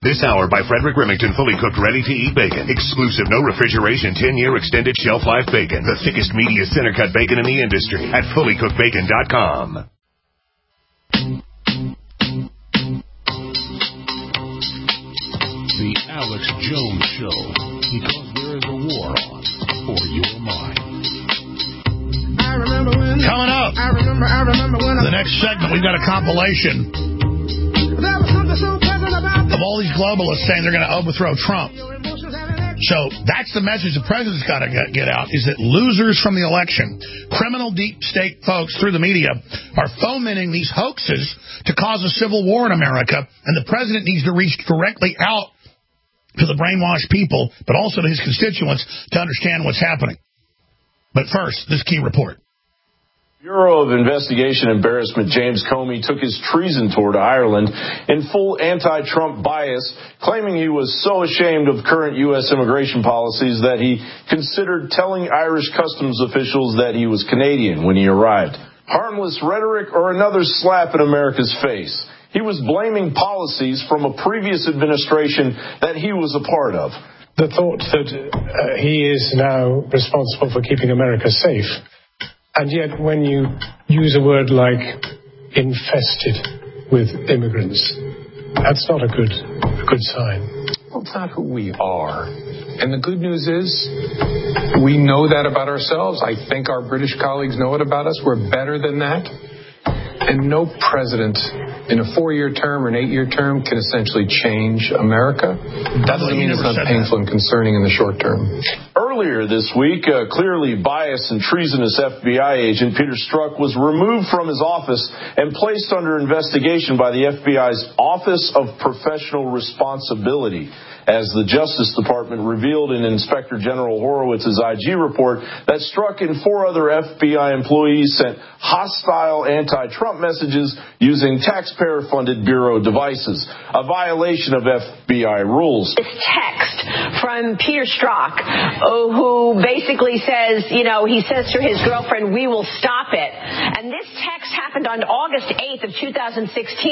This hour by Frederick Remington, fully cooked, ready-to-eat bacon. Exclusive, no refrigeration, 10-year extended shelf life bacon. The thickest, meatiest center-cut bacon in the industry at fullycookedbacon.com. The Alex Jones Show, because there is a war on for your mind. Coming up, the next segment, we've got a compilation of all these globalists saying they're going to overthrow Trump. So that's the message the president's got to get out, is that losers from the election, criminal deep state folks through the media, are fomenting these hoaxes to cause a civil war in America, and the president needs to reach directly out to the brainwashed people, but also to his constituents to understand what's happening. But first, this key report. Bureau of Investigation Embarrassment James Comey took his treason tour to Ireland in full anti-Trump bias, claiming he was so ashamed of current U.S. immigration policies that he considered telling Irish customs officials that he was Canadian when he arrived. Harmless rhetoric or another slap in America's face. He was blaming policies from a previous administration that he was a part of. The thought that he is now responsible for keeping America safe. And yet, when you use a word like infested with immigrants, that's not a good sign. Well, it's not who we are. And the good news is, we know that about ourselves. I think our British colleagues know it about us. We're better than that. And no president in a 4-year term or an 8-year term can essentially change America. That doesn't mean it's not painful and concerning in the short term. Earlier this week, a clearly biased and treasonous FBI agent, Peter Strzok, was removed from his office and placed under investigation by the FBI's Office of Professional Responsibility, as the Justice Department revealed in Inspector General Horowitz's IG report that Strzok and 4 other FBI employees sent hostile anti-Trump messages using taxpayer-funded Bureau devices, a violation of FBI rules. This text from Peter Strzok, who basically says, he says to his girlfriend, "We will stop it." And this text happened on August 8th of 2016.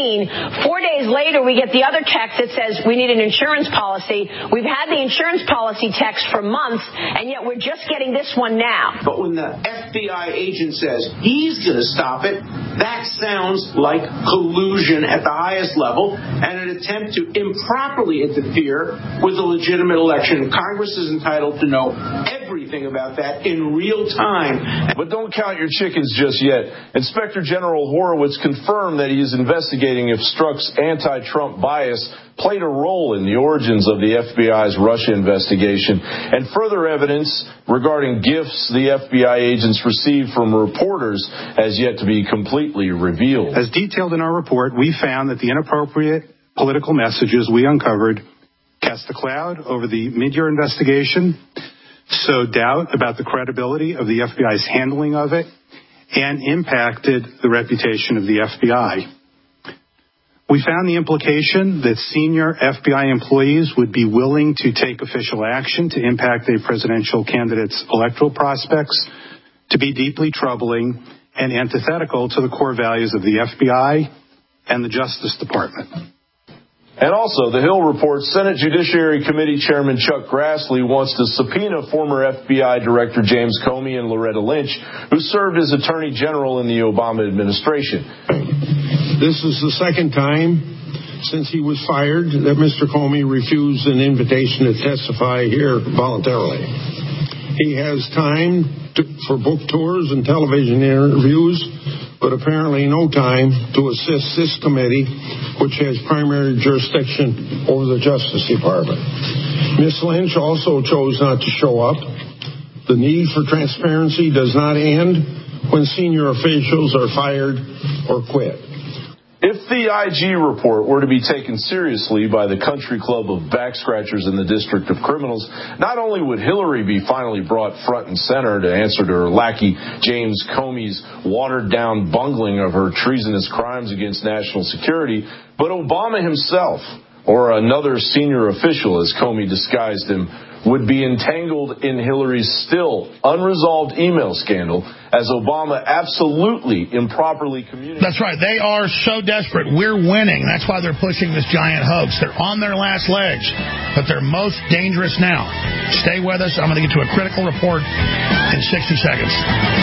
4 days later, we get the other text that says, "We need an insurance policy." We've had the insurance policy text for months, and yet we're just getting this one now. But when the FBI agent says he's going to stop it, that sounds like collusion at the highest level and an attempt to improperly interfere with a legitimate election. Congress is entitled to know everything about that in real time. But don't count your chickens just yet. Inspector General Horowitz confirmed that he is investigating if Strzok's anti-Trump bias played a role in the origins of the FBI's Russia investigation, and further evidence regarding gifts the FBI agents received from reporters has yet to be completely revealed. As detailed in our report, we found that the inappropriate political messages we uncovered cast a cloud over the mid-year investigation, sowed doubt about the credibility of the FBI's handling of it, and impacted the reputation of the FBI. We found the implication that senior FBI employees would be willing to take official action to impact a presidential candidate's electoral prospects to be deeply troubling and antithetical to the core values of the FBI and the Justice Department. And also, the Hill reports Senate Judiciary Committee Chairman Chuck Grassley wants to subpoena former FBI Director James Comey and Loretta Lynch, who served as Attorney General in the Obama administration. This is the second time since he was fired that Mr. Comey refused an invitation to testify here voluntarily. He has time for book tours and television interviews, but apparently no time to assist this committee, which has primary jurisdiction over the Justice Department. Ms. Lynch also chose not to show up. The need for transparency does not end when senior officials are fired or quit. If the IG report were to be taken seriously by the country club of back-scratchers in the District of Criminals, not only would Hillary be finally brought front and center to answer to her lackey James Comey's watered-down bungling of her treasonous crimes against national security, but Obama himself, or another senior official, as Comey disguised him, would be entangled in Hillary's still unresolved email scandal, as Obama absolutely improperly communicated. That's right. They are so desperate. We're winning. That's why they're pushing this giant hoax. They're on their last legs, but they're most dangerous now. Stay with us. I'm going to get to a critical report in 60 seconds.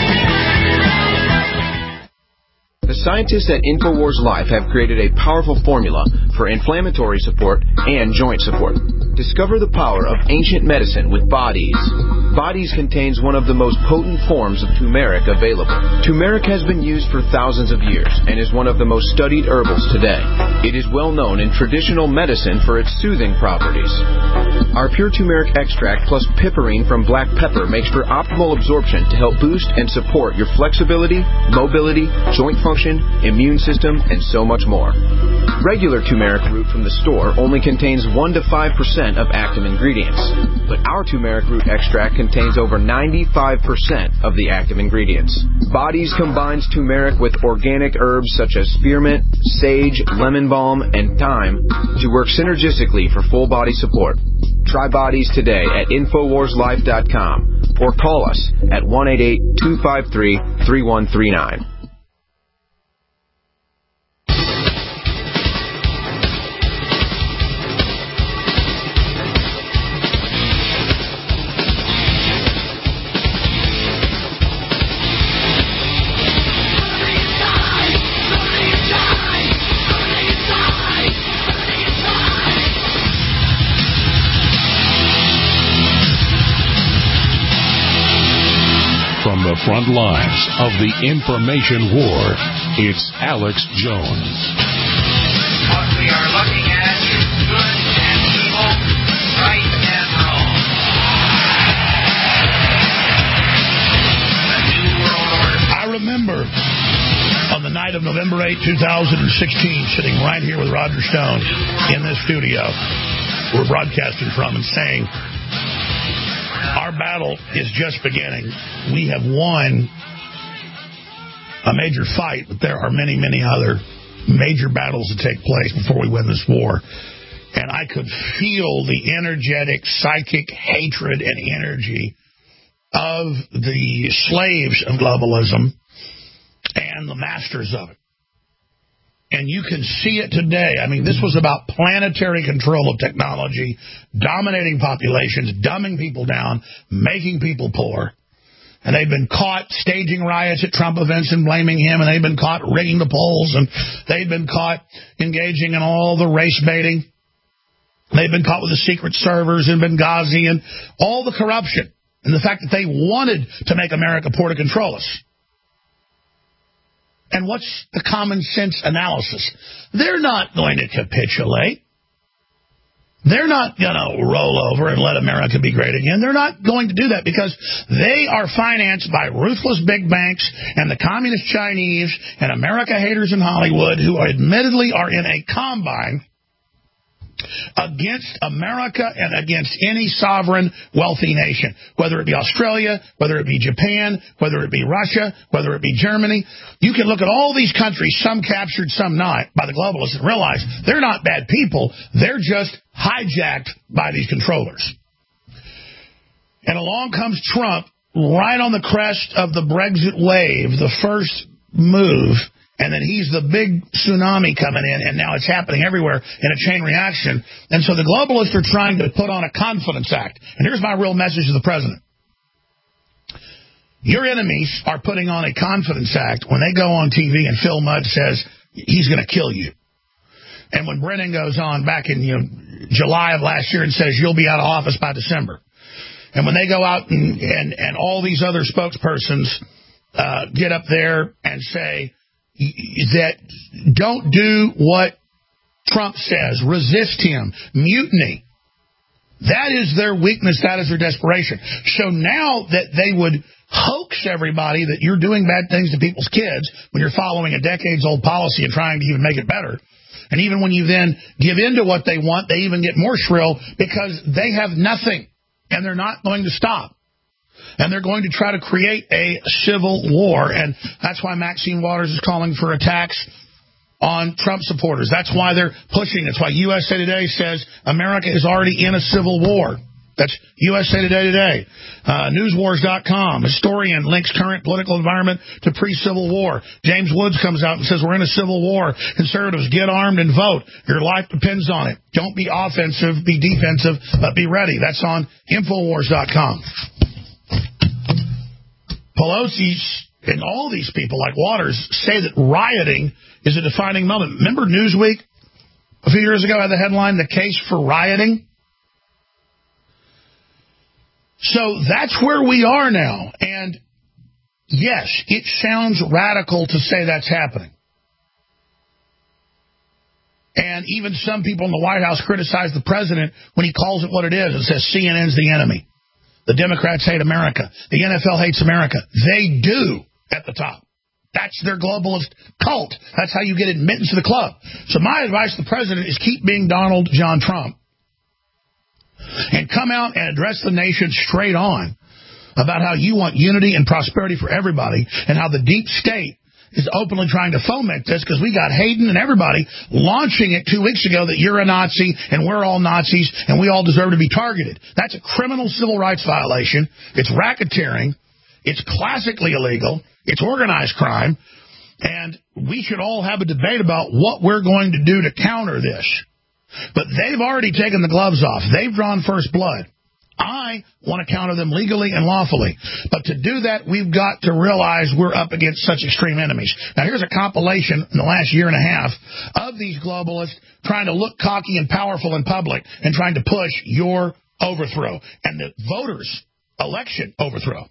The scientists at InfoWars Life have created a powerful formula for inflammatory support and joint support. Discover the power of ancient medicine with Bodies. Bodies contains one of the most potent forms of turmeric available. Turmeric has been used for thousands of years and is one of the most studied herbals today. It is well known in traditional medicine for its soothing properties. Our pure turmeric extract plus piperine from black pepper makes for optimal absorption to help boost and support your flexibility, mobility, joint function, immune system, and so much more. Regular turmeric root from the store only contains 1 to 5% of active ingredients, but our turmeric root extract contains over 95% of the active ingredients. Bodies combines turmeric with organic herbs such as spearmint, sage, lemon balm, and thyme to work synergistically for full body support. Try Bodies today at InfoWarsLife.com or call us at 1-888-253-3139. From the front lines of the information war, it's Alex Jones. What we are looking at is good and evil, right and wrong. The New World Order. I remember on the night of November 8, 2016, sitting right here with Roger Stone in this studio we're broadcasting from and saying, our battle is just beginning. We have won a major fight, but there are many, many other major battles to take place before we win this war. And I could feel the energetic, psychic hatred and energy of the slaves of globalism and the masters of it. And you can see it today. I mean, this was about planetary control of technology, dominating populations, dumbing people down, making people poor. And they've been caught staging riots at Trump events and blaming him, and they've been caught rigging the polls, and they've been caught engaging in all the race baiting. They've been caught with the secret servers in Benghazi and all the corruption, and the fact that they wanted to make America poor to control us. And what's the common sense analysis? They're not going to capitulate. They're not going to roll over and let America be great again. They're not going to do that because they are financed by ruthless big banks and the communist Chinese and America haters in Hollywood who admittedly are in a combine against America and against any sovereign, wealthy nation, whether it be Australia, whether it be Japan, whether it be Russia, whether it be Germany. You can look at all these countries, some captured, some not, by the globalists, and realize they're not bad people. They're just hijacked by these controllers. And along comes Trump, right on the crest of the Brexit wave, the first move. And then he's the big tsunami coming in, and now it's happening everywhere in a chain reaction. And so the globalists are trying to put on a confidence act. And here's my real message to the president. Your enemies are putting on a confidence act when they go on TV and Phil Mudd says he's going to kill you. And when Brennan goes on back in July of last year and says you'll be out of office by December. And when they go out and all these other spokespersons get up there and say that don't do what Trump says, resist him, mutiny. That is their weakness, that is their desperation. So now that they would hoax everybody that you're doing bad things to people's kids when you're following a decades-old policy and trying to even make it better, and even when you then give in to what they want, they even get more shrill because they have nothing, and they're not going to stop. And they're going to try to create a civil war. And that's why Maxine Waters is calling for attacks on Trump supporters. That's why they're pushing. That's why USA Today says America is already in a civil war. That's USA Today. Newswars.com. Historian links current political environment to pre-Civil War. James Woods comes out and says we're in a civil war. Conservatives, get armed and vote. Your life depends on it. Don't be offensive, be defensive, but be ready. That's on Infowars.com. Pelosi and all these people like Waters say that rioting is a defining moment. Remember Newsweek a few years ago had the headline, "The Case for Rioting"? So that's where we are now. And yes, it sounds radical to say that's happening. And even some people in the White House criticize the president when he calls it what it is and says CNN's the enemy. The Democrats hate America. The NFL hates America. They do at the top. That's their globalist cult. That's how you get admittance to the club. So my advice to the president is keep being Donald John Trump. And come out and address the nation straight on about how you want unity and prosperity for everybody and how the deep state is openly trying to foment this because we got Hayden and everybody launching it 2 weeks ago that you're a Nazi and we're all Nazis and we all deserve to be targeted. That's a criminal civil rights violation. It's racketeering. It's classically illegal. It's organized crime. And we should all have a debate about what we're going to do to counter this. But they've already taken the gloves off. They've drawn first blood. I want to counter them legally and lawfully. But to do that, we've got to realize we're up against such extreme enemies. Now, here's a compilation in the last year and a half of these globalists trying to look cocky and powerful in public and trying to push your overthrow and the voters' election overthrow.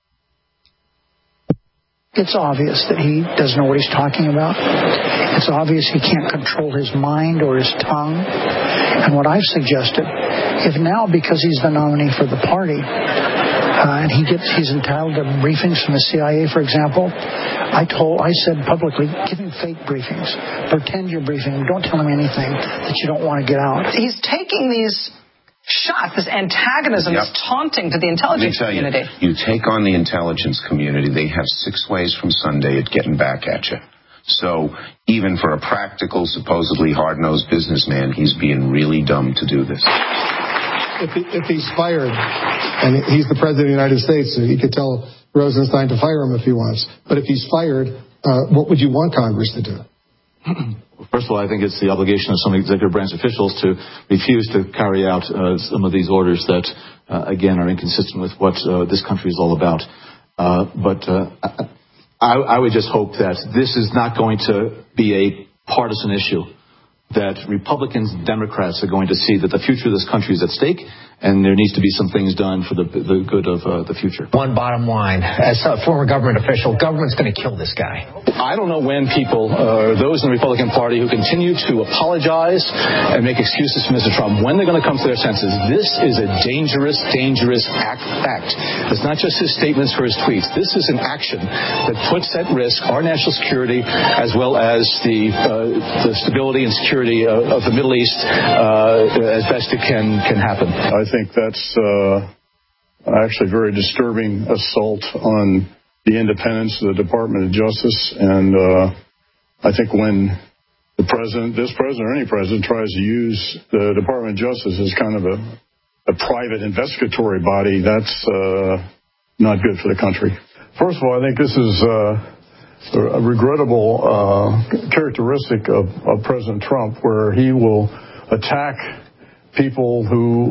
It's obvious that he doesn't know what he's talking about. It's obvious he can't control his mind or his tongue. And what I've suggested, if now because he's the nominee for the party, and he's entitled to briefings from the CIA, for example, I said publicly, give him fake briefings. Pretend you're briefing. Don't tell him anything that you don't want to get out. He's taking these shots, this antagonism, this taunting to the intelligence community. You take on the intelligence community, they have 6 ways from Sunday at getting back at you. So even for a practical, supposedly hard-nosed businessman, he's being really dumb to do this. If he's fired, and he's the president of the United States, so he could tell Rosenstein to fire him if he wants. But if he's fired, what would you want Congress to do? First of all, I think it's the obligation of some executive branch officials to refuse to carry out some of these orders that, again, are inconsistent with what this country is all about. But I would just hope that this is not going to be a partisan issue, that Republicans and Democrats are going to see that the future of this country is at stake, and there needs to be some things done for the good of the future. One bottom line, as a former government official, government's going to kill this guy. I don't know when people, or those in the Republican Party who continue to apologize and make excuses for Mr. Trump, when they're going to come to their senses. This is a dangerous, dangerous act. It's not just his statements or his tweets. This is an action that puts at risk our national security as well as the stability and security of the Middle East as best it can happen. I think that's actually very disturbing assault on the independence of the Department of Justice. And I think when this president or any president tries to use the Department of Justice as kind of a private investigatory body, that's not good for the country. First of all, I think this is a regrettable characteristic of President Trump, where he will attack people who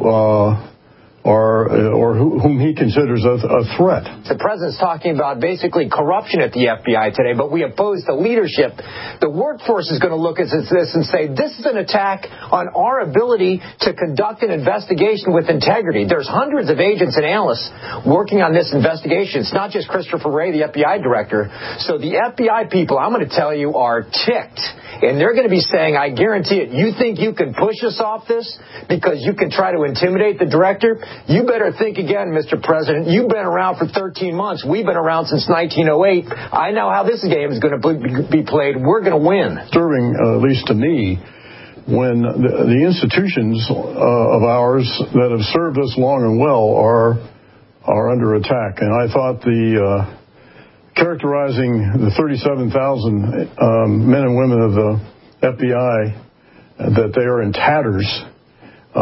whom he considers a threat. The president's talking about basically corruption at the FBI today, but we oppose the leadership. The workforce is going to look at this and say, this is an attack on our ability to conduct an investigation with integrity. There's hundreds of agents and analysts working on this investigation. It's not just Christopher Wray, the FBI director. So the FBI people, I'm going to tell you, are ticked. And they're going to be saying, I guarantee it, you think you can push us off this because you can try to intimidate the director? You better think again, Mr. President. You've been around for 13 months. We've been around since 1908. I know how this game is going to be played. We're going to win. Disturbing, at least to me, when the institutions of ours that have served us long and well are under attack. And I thought characterizing the 37,000 men and women of the FBI that they are in tatters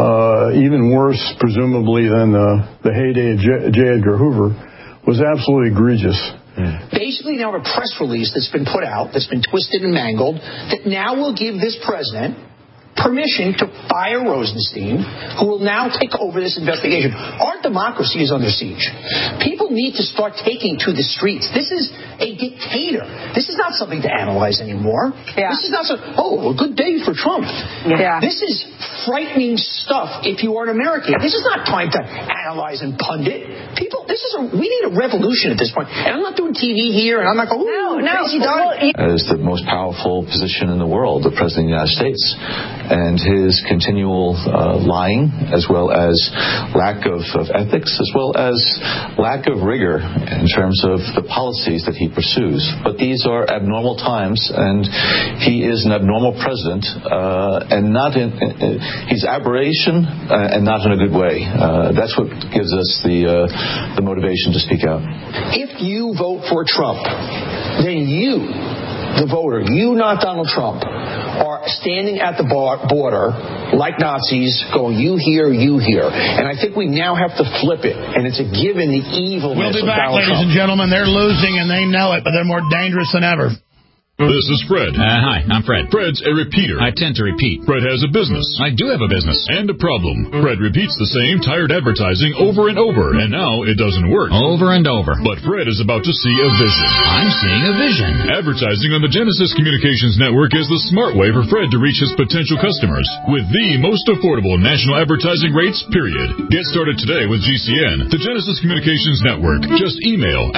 even worse, presumably, than the heyday of J. Edgar Hoover, was absolutely egregious. Basically, now a press release that's been put out, that's been twisted and mangled, that now will give this president permission to fire Rosenstein, who will now take over this investigation. Our democracy is under siege. People need to start taking to the streets. This is a dictator. This is not something to analyze anymore. Yeah. This is not a good day for Trump. Yeah. This is frightening stuff if you are an American. This is not time to analyze and pundit. People, we need a revolution at this point. And I'm not doing TV here, and I'm not going, crazy dog. As the most powerful position in the world, the President of the United States. And his continual lying, as well as lack of ethics, as well as lack of rigor in terms of the policies that he pursues. But these are abnormal times, and he is an abnormal president, and not he's aberration, and not in a good way. That's what gives us the motivation to speak out. If you vote for Trump, then you, the voter, you, not Donald Trump, are standing at the border like Nazis going, you here, you here. And I think we now have to flip it. And it's a given the evilness of Donald Trump. We'll be back, ladies and gentlemen. They're losing and they know it, but they're more dangerous than ever. This is Fred. Hi, I'm Fred. Fred's a repeater. I tend to repeat. Fred has a business. I do have a business. And a problem. Fred repeats the same tired advertising over and over, and now it doesn't work. Over and over. But Fred is about to see a vision. I'm seeing a vision. Advertising on the Genesis Communications Network is the smart way for Fred to reach his potential customers with the most affordable national advertising rates, period. Get started today with GCN, the Genesis Communications Network. Just email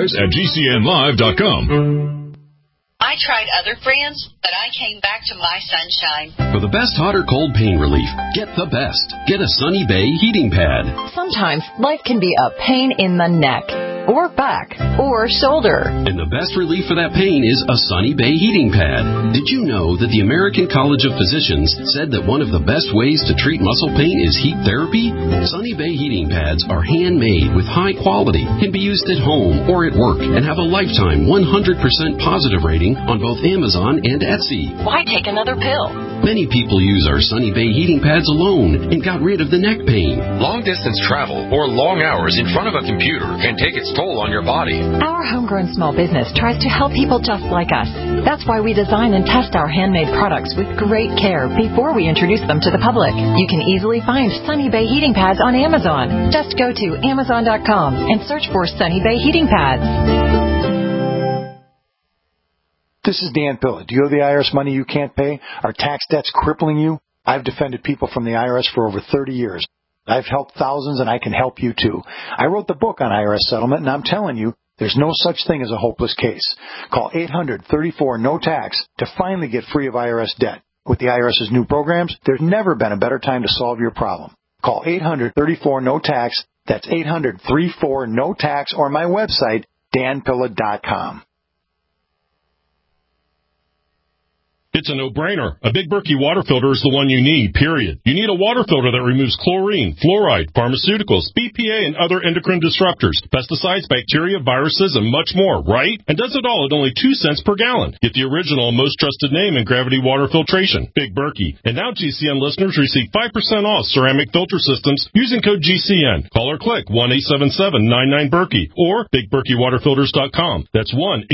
advertise@gcnlive.com. I tried other brands, but I came back to my Sunshine. For the best hot or cold pain relief, get the best. Get a Sunny Bay heating pad. Sometimes life can be a pain in the neck, or back, or shoulder. And the best relief for that pain is a Sunny Bay heating pad. Did you know that the American College of Physicians said that one of the best ways to treat muscle pain is heat therapy? Sunny Bay heating pads are handmade with high quality, can be used at home or at work, and have a lifetime 100% positive rating on both Amazon and Etsy. Why take another pill? Many people use our Sunny Bay heating pads alone and got rid of the neck pain. Long-distance travel or long hours in front of a computer can take its toll on your body. Our homegrown small business tries to help people just like us. That's why we design and test our handmade products with great care before we introduce them to the public. You can easily find Sunny Bay heating pads on Amazon. Just go to Amazon.com and search for Sunny Bay heating pads. This is Dan Pilla. Do you owe the IRS money you can't pay? Are tax debts crippling you? I've defended people from the IRS for over 30 years. I've helped thousands, and I can help you too. I wrote the book on IRS settlement, and I'm telling you, there's no such thing as a hopeless case. Call 800-34-NO-TAX to finally get free of IRS debt. With the IRS's new programs, there's never been a better time to solve your problem. Call 800-34-NO-TAX. That's 800-34-NO-TAX, or my website, danpilla.com. It's a no-brainer. A Big Berkey water filter is the one you need, period. You need a water filter that removes chlorine, fluoride, pharmaceuticals, BPA, and other endocrine disruptors, pesticides, bacteria, viruses, and much more, right? And does it all at only 2 cents per gallon. Get the original and most trusted name in gravity water filtration, Big Berkey. And now GCN listeners receive 5% off ceramic filter systems using code GCN. Call or click 1-877-99-BERKEY or BigBerkeyWaterFilters.com. That's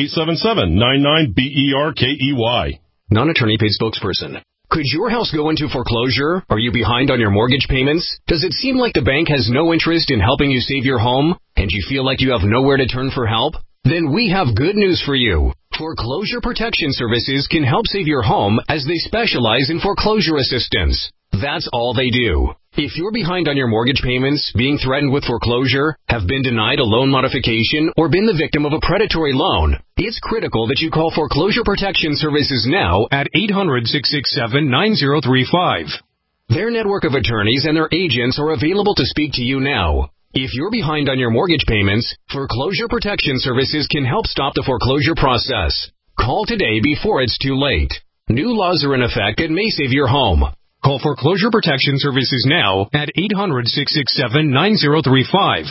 1-877-99-BERKEY. Non-attorney paid spokesperson. Could your house go into foreclosure? Are you behind on your mortgage payments? Does it seem like the bank has no interest in helping you save your home? And you feel like you have nowhere to turn for help? Then we have good news for you. Foreclosure Protection Services can help save your home as they specialize in foreclosure assistance. That's all they do. If you're behind on your mortgage payments, being threatened with foreclosure, have been denied a loan modification, or been the victim of a predatory loan, it's critical that you call Foreclosure Protection Services now at 800-667-9035. Their network of attorneys and their agents are available to speak to you now. If you're behind on your mortgage payments, Foreclosure Protection Services can help stop the foreclosure process. Call today before it's too late. New laws are in effect and may save your home. Call Foreclosure Protection Services now at 800-667-9035.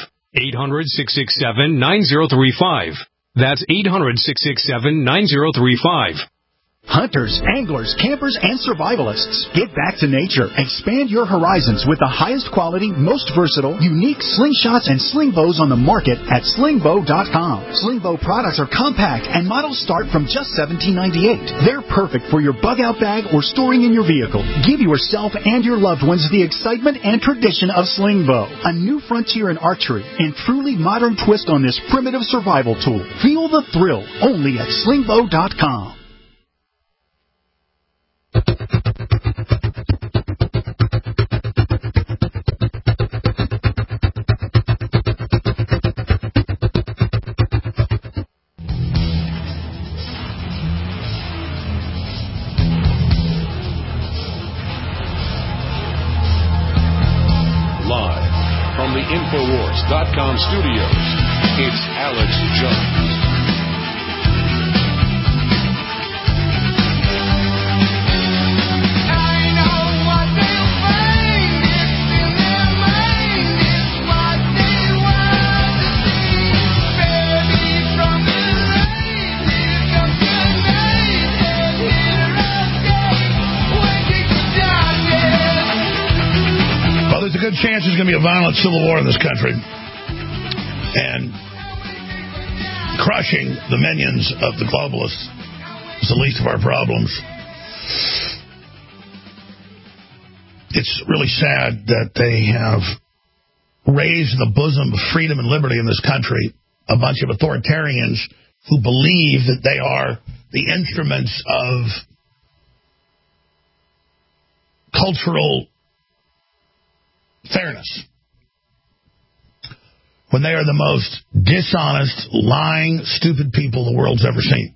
800-667-9035. That's 800-667-9035. Hunters, anglers, campers, and survivalists, get back to nature. Expand your horizons with the highest quality, most versatile, unique slingshots and sling bows on the market at slingbow.com. Slingbow products are compact and models start from just $17.98. They're perfect for your bug-out bag or storing in your vehicle. Give yourself and your loved ones the excitement and tradition of Slingbow, a new frontier in archery and truly modern twist on this primitive survival tool. Feel the thrill only at slingbow.com. From the Infowars.com studios, it's Alex Jones. There's a good chance there's going to be a violent civil war in this country. And crushing the minions of the globalists is the least of our problems. It's really sad that they have raised the bosom of freedom and liberty in this country a bunch of authoritarians who believe that they are the instruments of cultural fairness, when they are the most dishonest, lying, stupid people the world's ever seen.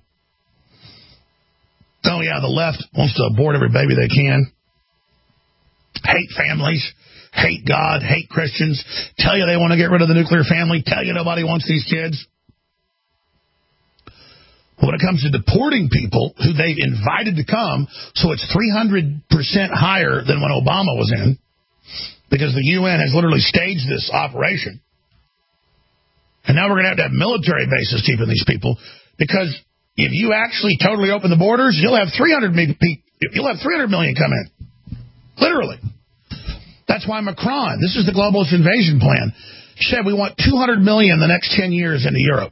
Oh, yeah, the left wants to abort every baby they can, hate families, hate God, hate Christians, tell you they want to get rid of the nuclear family, tell you nobody wants these kids. But when it comes to deporting people who they've invited to come, so it's 300% higher than when Obama was in, because the UN has literally staged this operation. And now we're going to have military bases keeping these people, because if you actually totally open the borders, you'll have 300 million come in. Literally. That's why Macron, this is the globalist invasion plan, said we want 200 million the next 10 years into Europe.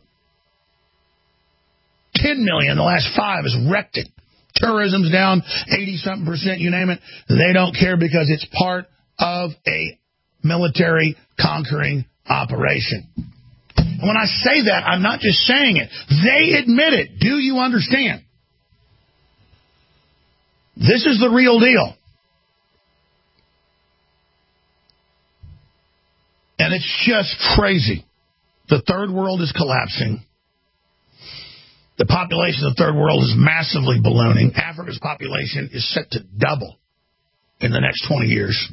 10 million the last 5 is wrecked it. Tourism's down 80-something%, you name it. They don't care because it's part of a military conquering operation. And when I say that, I'm not just saying it. They admit it. Do you understand? This is the real deal. And it's just crazy. The third world is collapsing. The population of the third world is massively ballooning. Africa's population is set to double in the next 20 years.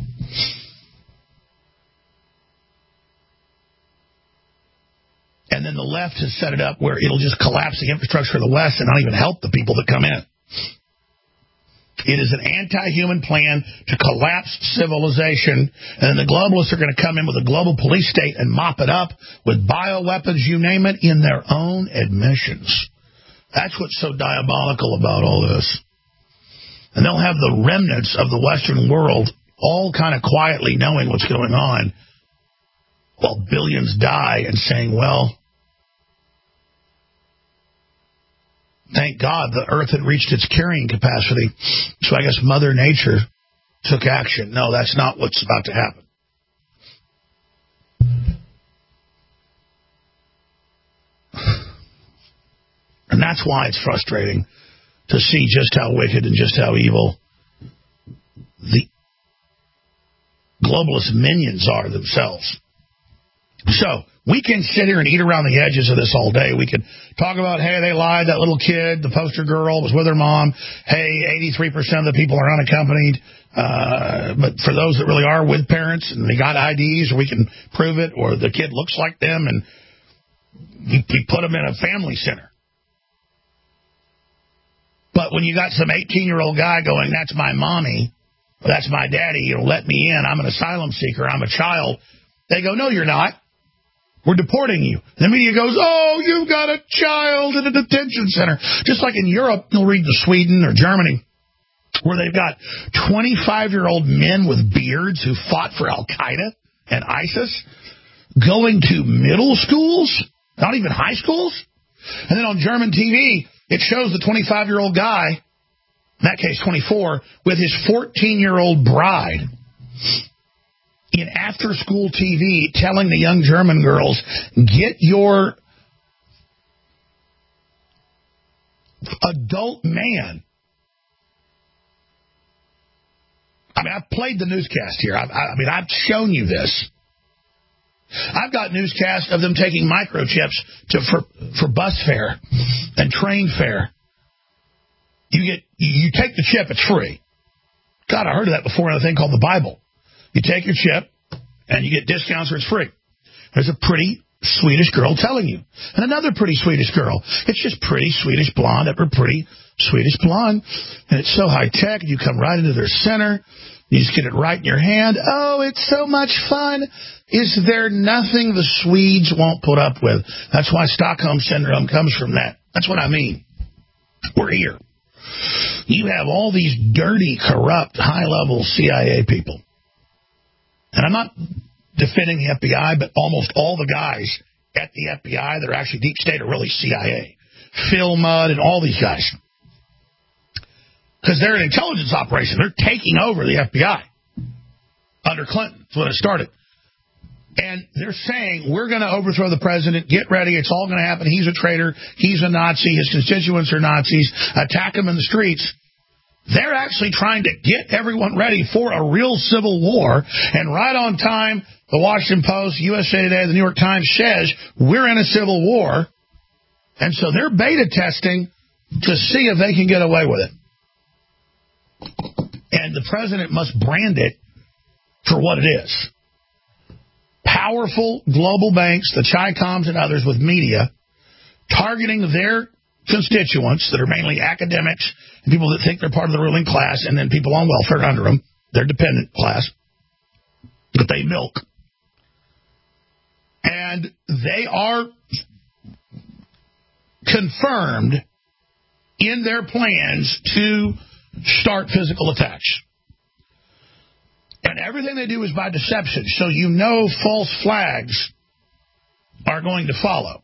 And then the left has set it up where it'll just collapse the infrastructure of the West and not even help the people that come in. It is an anti-human plan to collapse civilization, and then the globalists are going to come in with a global police state and mop it up with bioweapons, you name it, in their own admissions. That's what's so diabolical about all this. And they'll have the remnants of the Western world all kind of quietly knowing what's going on while billions die and saying, well, thank God the Earth had reached its carrying capacity, so I guess Mother Nature took action. No, that's not what's about to happen. And that's why it's frustrating to see just how wicked and just how evil the globalist minions are themselves. So we can sit here and eat around the edges of this all day. We could talk about, hey, they lied. That little kid, the poster girl, was with her mom. Hey, 83% of the people are unaccompanied. But for those that really are with parents and they got IDs, or we can prove it, or the kid looks like them, and we put them in a family center. But when you got some 18-year-old guy going, that's my mommy, that's my daddy, let me in, I'm an asylum seeker, I'm a child, they go, no, you're not. We're deporting you. The media goes, oh, you've got a child in a detention center. Just like in Europe, you'll read the Sweden or Germany, where they've got 25-year-old men with beards who fought for Al-Qaeda and ISIS going to middle schools, not even high schools. And then on German TV, it shows the 25-year-old guy, in that case 24, with his 14-year-old bride in after-school TV telling the young German girls, get your adult man. I mean, I've played the newscast here. I've shown you this. I've got newscasts of them taking microchips for bus fare and train fare. You take the chip, it's free. God, I heard of that before in a thing called the Bible. You take your chip, and you get discounts or it's free. There's a pretty Swedish girl telling you. And another pretty Swedish girl. It's just pretty Swedish blonde after pretty Swedish blonde. And it's so high-tech, and you come right into their center. You just get it right in your hand. Oh, it's so much fun. Is there nothing the Swedes won't put up with? That's why Stockholm Syndrome comes from that. That's what I mean. We're here. You have all these dirty, corrupt, high-level CIA people. And I'm not defending the FBI, but almost all the guys at the FBI that are actually deep state are really CIA. Phil Mudd and all these guys. Because they're an intelligence operation. They're taking over the FBI under Clinton. That's when it started. And they're saying, we're going to overthrow the president. Get ready. It's all going to happen. He's a traitor. He's a Nazi. His constituents are Nazis. Attack him in the streets. They're actually trying to get everyone ready for a real civil war. And right on time, the Washington Post, USA Today, the New York Times says we're in a civil war. And so they're beta testing to see if they can get away with it. And the president must brand it for what it is. Powerful global banks, the Chi-Coms and others with media, targeting their constituents that are mainly academics and people that think they're part of the ruling class, and then people on welfare under them, their dependent class, that they milk. And they are confirmed in their plans to start physical attacks. And everything they do is by deception, so you know false flags are going to follow,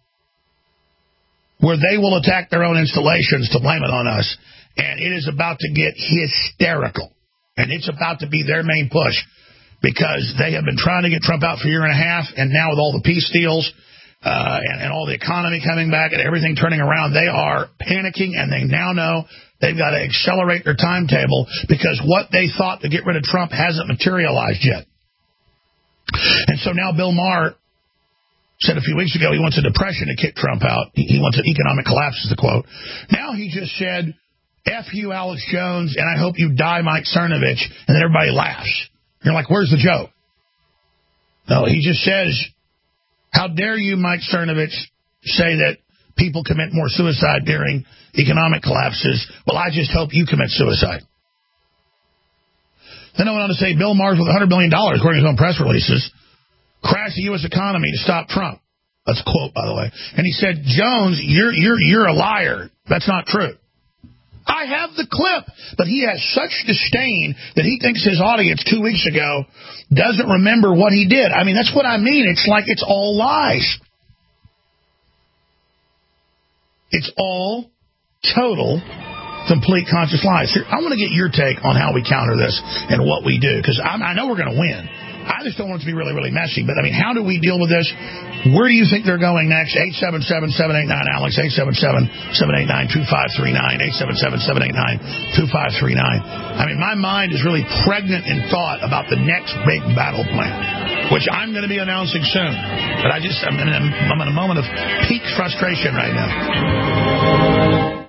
where they will attack their own installations to blame it on us. And it is about to get hysterical. And it's about to be their main push, because they have been trying to get Trump out for a year and a half, and now with all the peace deals and all the economy coming back and everything turning around, they are panicking, and they now know they've got to accelerate their timetable, because what they thought to get rid of Trump hasn't materialized yet. And so now Bill Maher said a few weeks ago he wants a depression to kick Trump out. He wants an economic collapse, is the quote. Now he just said, F you, Alex Jones, and I hope you die, Mike Cernovich, and then everybody laughs. You're like, where's the joke? No, he just says, how dare you, Mike Cernovich, say that people commit more suicide during economic collapses? Well, I just hope you commit suicide. Then I went on to say Bill Maher's with $100 billion, according to his own press releases, crashed the U.S. economy to stop Trump. That's a quote, by the way. And he said, Jones, you're a liar. That's not true. I have the clip, but he has such disdain that he thinks his audience 2 weeks ago doesn't remember what he did. I mean, that's what I mean. It's like it's all lies. It's all total, complete conscious lies. Here, I want to get your take on how we counter this and what we do, because I know we're going to win. I just don't want it to be really, really messy. But, I mean, how do we deal with this? Where do you think they're going next? 877-789-ALEX, 877-789-2539, 877-789-2539. I mean, my mind is really pregnant in thought about the next big battle plan, which I'm going to be announcing soon. But I'm in a moment of peak frustration right now.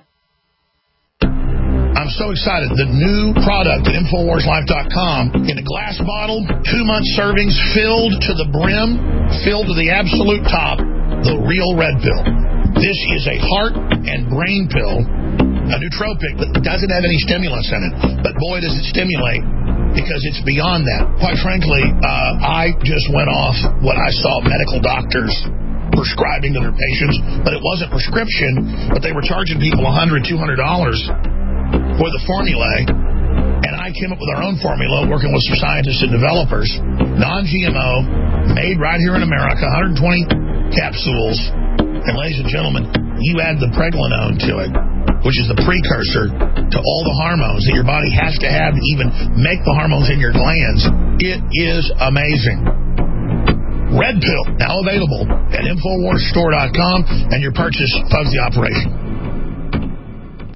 I'm so excited. The new product at InfoWarsLife.com in a glass bottle, 2-month servings, filled to the brim, filled to the absolute top, the Real Red Pill. This is a heart and brain pill, a nootropic that doesn't have any stimulants in it. But boy, does it stimulate because it's beyond that. Quite frankly, I just went off what I saw medical doctors prescribing to their patients, but it wasn't prescription, but they were charging people $100, $200 for the formulae, and I came up with our own formula working with some scientists and developers, non-GMO, made right here in America, 120 capsules, and ladies and gentlemen, you add the pregnenolone to it, which is the precursor to all the hormones that your body has to have to even make the hormones in your glands. It is amazing. Red Pill, now available at InfoWarsStore.com, and your purchase funds the operation.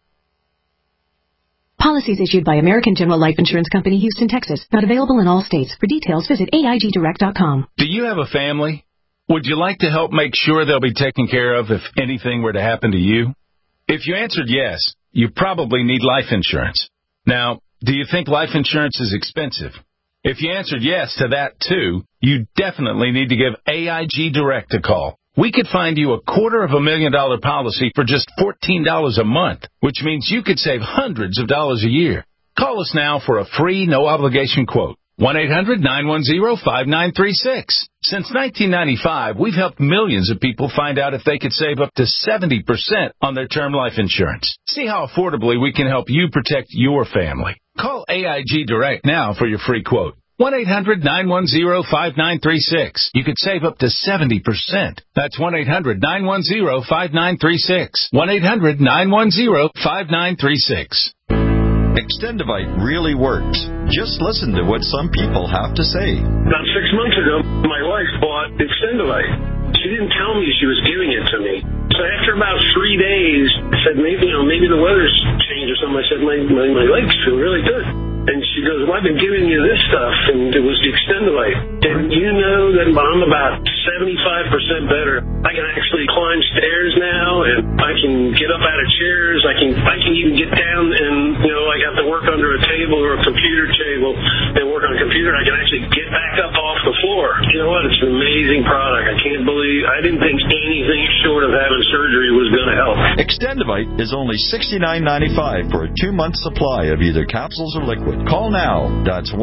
Policies issued by American General Life Insurance Company, Houston, Texas. Not available in all states. For details, visit AIGDirect.com. Do you have a family? Would you like to help make sure they'll be taken care of if anything were to happen to you? If you answered yes, you probably need life insurance. Now, do you think life insurance is expensive? If you answered yes to that, too, you definitely need to give AIG Direct a call. We could find you a $250,000 policy for just $14 a month, which means you could save hundreds of dollars a year. Call us now for a free, no-obligation quote. 1-800-910-5936. Since 1995, we've helped millions of people find out if they could save up to 70% on their term life insurance. See how affordably we can help you protect your family. Call AIG Direct now for your free quote. 1-800-910-5936. You could save up to 70%. That's 1-800-910-5936. 1-800-910-5936. Extendivite really works. Just listen to what some people have to say. About 6 months ago, my wife bought Extendivite. She didn't tell me she was giving it to me. So after about 3 days, I said, maybe the weather's changed or something. I said, my legs feel really good. And she goes, well, I've been giving you this stuff, and it was the Extendivite. And you know that I'm about 75% better. I can actually climb stairs now, and I can get up out of chairs. I can even get down and, I have to work under a table or a computer table and work on a computer. I can actually get back up off the floor. You know what? It's an amazing product. I didn't think anything short of having surgery was going to help. Extendivite is only $69.95 for a 2-month supply of either capsules or liquid. Call now. That's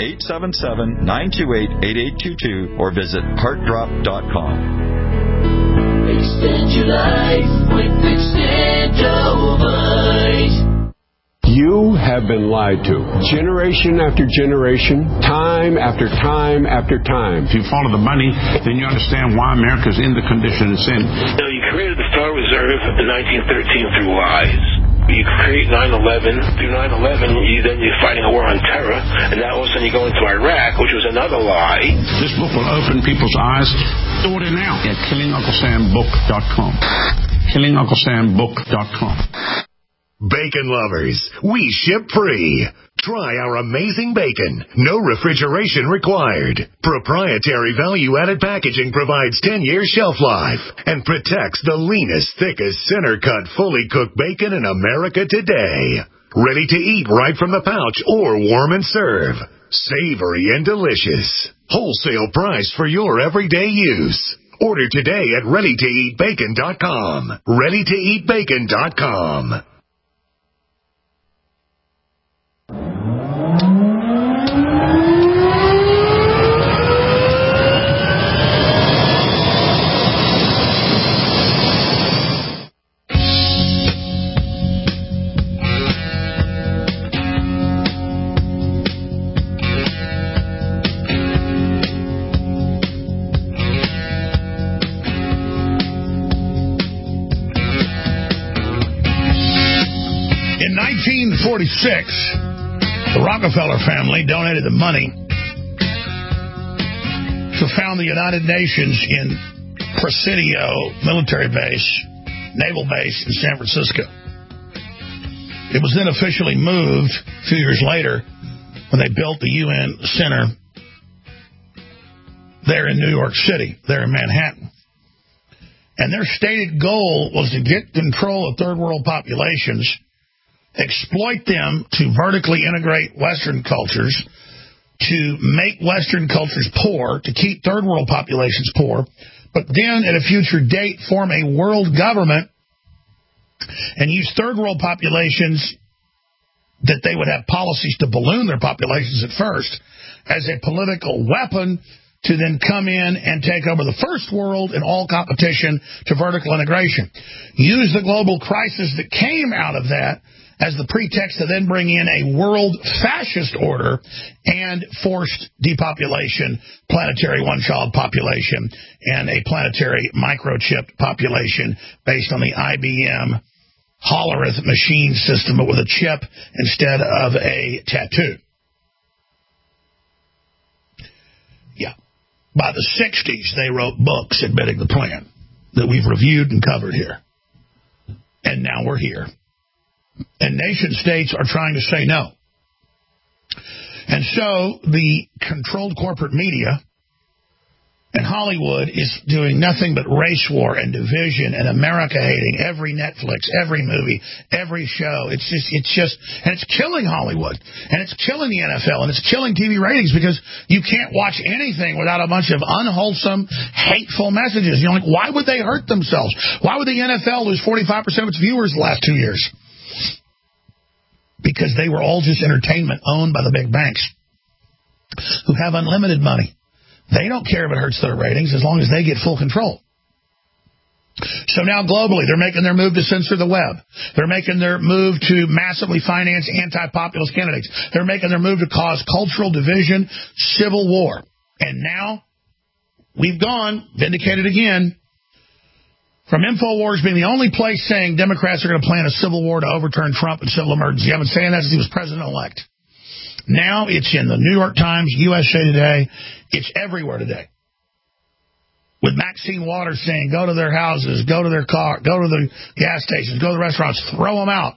1-877-928-8822 or visit heartdrop.com. Extend your life with Extendivite. You have been lied to. Generation after generation, time after time after time. If you follow the money, then you understand why America's in the condition it's in. You created the Federal Reserve in 1913 through lies. You create 9/11. Through 9/11, you're fighting a war on terror, and now all of a sudden you go into Iraq, which was another lie. This book will open people's eyes. Order now at KillingUncleSamBook.com. KillingUncleSamBook.com. Bacon lovers, we ship free. Try our amazing bacon. No refrigeration required. Proprietary value-added packaging provides 10-year shelf life and protects the leanest, thickest, center-cut, fully cooked bacon in America today. Ready to eat right from the pouch or warm and serve. Savory and delicious. Wholesale price for your everyday use. Order today at ReadyToEatBacon.com. ReadyToEatBacon.com. In 1946, the Rockefeller family donated the money to found the United Nations in Presidio military base, naval base in San Francisco. It was then officially moved a few years later when they built the UN Center there in New York City, there in Manhattan. And their stated goal was to get control of third world populations, exploit them to vertically integrate Western cultures, to make Western cultures poor, to keep third world populations poor, but then at a future date form a world government and use third world populations that they would have policies to balloon their populations at first as a political weapon to then come in and take over the first world in all competition to vertical integration. Use the global crisis that came out of that as the pretext to then bring in a world fascist order and forced depopulation, planetary one-child population, and a planetary microchipped population based on the IBM Hollerith machine system, but with a chip instead of a tattoo. Yeah. By the 60s, they wrote books admitting the plan that we've reviewed and covered here. And now we're here. And nation states are trying to say no. And so the controlled corporate media and Hollywood is doing nothing but race war and division and America hating every Netflix, every movie, every show. It's just, and it's killing Hollywood, and it's killing the NFL, and it's killing TV ratings because you can't watch anything without a bunch of unwholesome, hateful messages. You know, like, why would they hurt themselves? Why would the NFL lose 45% of its viewers the last 2 years? Because they were all just entertainment owned by the big banks who have unlimited money. They don't care if it hurts their ratings as long as they get full control. So now globally, they're making their move to censor the web. They're making their move to massively finance anti-populist candidates. They're making their move to cause cultural division, civil war. And now we've gone, vindicated again, from InfoWars being the only place saying Democrats are going to plan a civil war to overturn Trump and civil emergency. I've been saying that since he was president-elect. Now it's in the New York Times, USA Today. It's everywhere today. With Maxine Waters saying, go to their houses, go to their car, go to the gas stations, go to the restaurants, throw them out.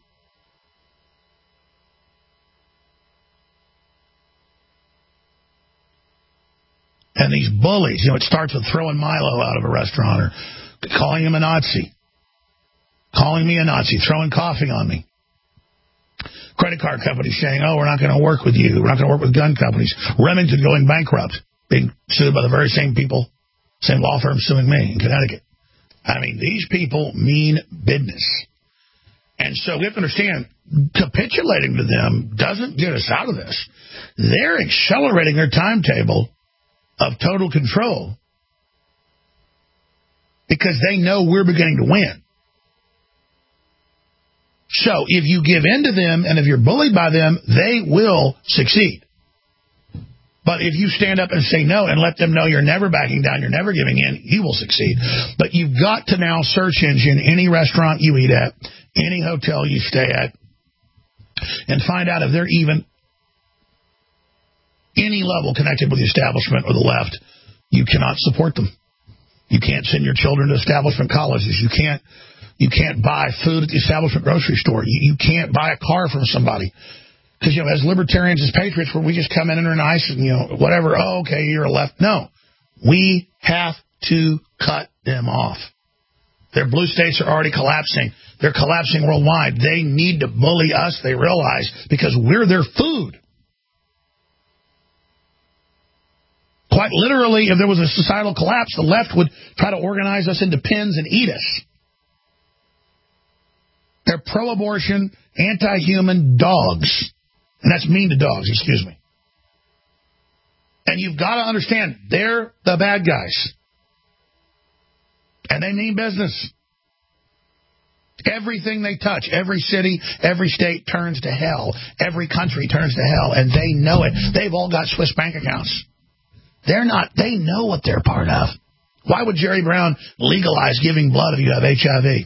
And these bullies, you know, it starts with throwing Milo out of a restaurant or calling him a Nazi, calling me a Nazi, throwing coffee on me. Credit card companies saying, oh, we're not going to work with you. We're not going to work with gun companies. Remington going bankrupt, being sued by the very same people, same law firm suing me in Connecticut. I mean, these people mean business. And so we have to understand, capitulating to them doesn't get us out of this. They're accelerating their timetable of total control because they know we're beginning to win. So if you give in to them and if you're bullied by them, they will succeed. But if you stand up and say no and let them know you're never backing down, you're never giving in, you will succeed. But you've got to now search engine any restaurant you eat at, any hotel you stay at, and find out if they're even any level connected with the establishment or the left. You cannot support them. You can't send your children to establishment colleges. You can't buy food at the establishment grocery store. You can't buy a car from somebody. Because, you know, as libertarians, as patriots, where we just come in and are nice and, you know, whatever, oh, okay, you're a left. No. We have to cut them off. Their blue states are already collapsing. They're collapsing worldwide. They need to bully us, they realize, because we're their food. Quite literally, if there was a societal collapse, the left would try to organize us into pens and eat us. They're pro-abortion, anti-human dogs. And that's mean to dogs, excuse me. And you've got to understand, they're the bad guys. And they mean business. Everything they touch, every city, every state turns to hell. Every country turns to hell, and they know it. They've all got Swiss bank accounts. They know what they're part of. Why would Jerry Brown legalize giving blood if you have HIV?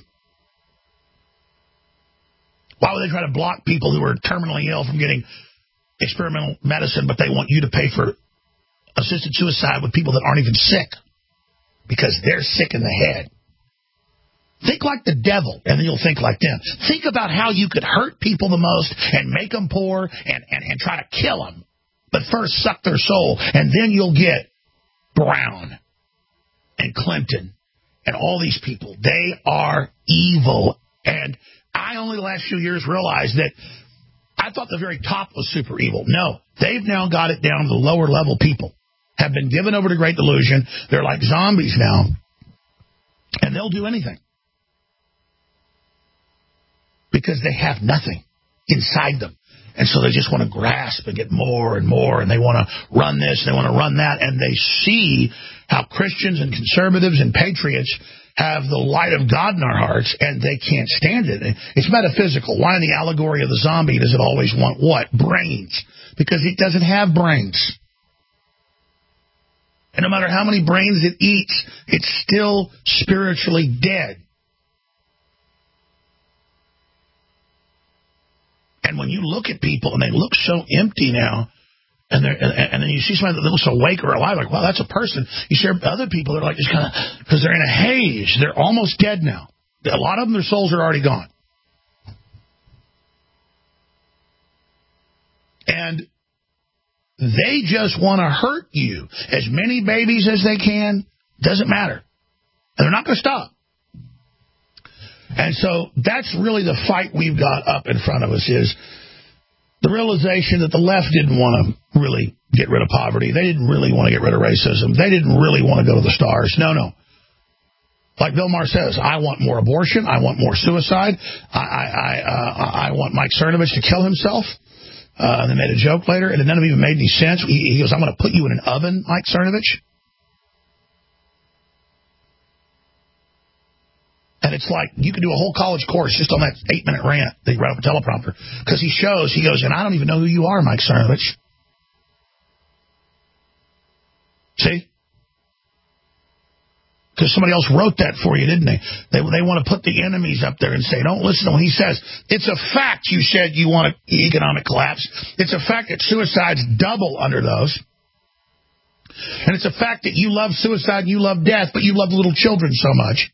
Why would they try to block people who are terminally ill from getting experimental medicine, but they want you to pay for assisted suicide with people that aren't even sick? Because they're sick in the head. Think like the devil, and then you'll think like them. Think about how you could hurt people the most and make them poor and try to kill them. But first suck their soul, and then you'll get Brown and Clinton and all these people. They are evil. And I only the last few years realized that I thought the very top was super evil. No, they've now got it down to the lower level people. Have been given over to great delusion. They're like zombies now. And they'll do anything. Because they have nothing. inside them. And so they just want to grasp and get more and more, and they want to run this, and they want to run that, and they see how Christians and conservatives and patriots have the light of God in our hearts, and they can't stand it. It's metaphysical. Why in the allegory of the zombie does it always want what? Brains. Because it doesn't have brains. And no matter how many brains it eats, it's still spiritually dead. And when you look at people, and they look so empty now, and then you see somebody that looks awake or alive, like, wow, that's a person. You see other people that are like just kind of, because they're in a haze. They're almost dead now. A lot of them, their souls are already gone. And they just want to hurt you. As many babies as they can, doesn't matter. And they're not going to stop. And so that's really the fight we've got up in front of us, is the realization that the left didn't want to really get rid of poverty. They didn't really want to get rid of racism. They didn't really want to go to the stars. No. Like Bill Maher says, I want more abortion. I want more suicide. I want Mike Cernovich to kill himself. They made a joke later, and it none of it even made any sense. He goes, I'm going to put you in an oven, Mike Cernovich. And it's like, you could do a whole college course just on that 8-minute rant that he read up a teleprompter. Because he goes, and I don't even know who you are, Mike Cernovich. See? Because somebody else wrote that for you, didn't they? They want to put the enemies up there and say, don't listen to what he says. It's a fact you said you want an economic collapse. It's a fact that suicides double under those. And it's a fact that you love suicide and you love death, but you love little children so much.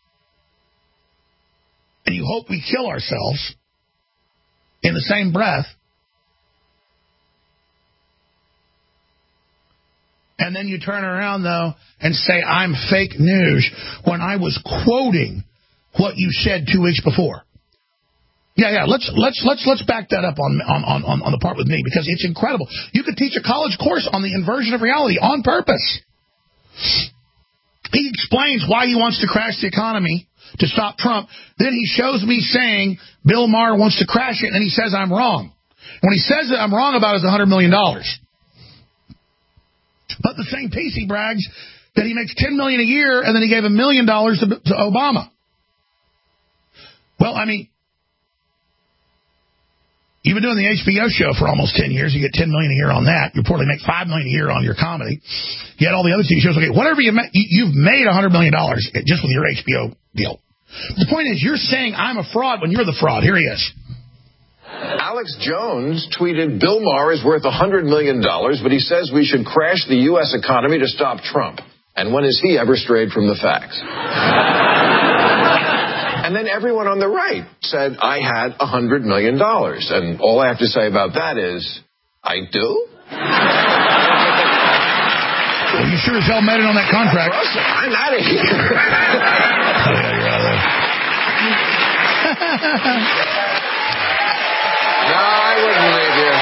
And you hope we kill ourselves in the same breath. And then you turn around, though, and say, I'm fake news, when I was quoting what you said 2 weeks before. Yeah, let's back that up on the part with me, because it's incredible. You could teach a college course on the inversion of reality on purpose. He explains why he wants to crash the economy to stop Trump. Then he shows me saying Bill Maher wants to crash it, and he says I'm wrong. When he says that I'm wrong about is $100 million. But the same piece, he brags that he makes $10 million a year, and then he gave $1 million to Obama. Well, I mean, you've been doing the HBO show for almost 10 years. You get $10 million a year on that. You reportedly make $5 million a year on your comedy. You had all the other TV shows. Okay, whatever you've made $100 million just with your HBO deal. The point is, you're saying I'm a fraud when you're the fraud. Here he is. Alex Jones tweeted, Bill Maher is worth $100 million, but he says we should crash the U.S. economy to stop Trump. And when has he ever strayed from the facts? And then everyone on the right said I had $100 million. And all I have to say about that is, I do? Well, you sure as hell made it on that contract. Russell, I'm out of here. Oh, yeah, you're out of there. No, I wouldn't leave you.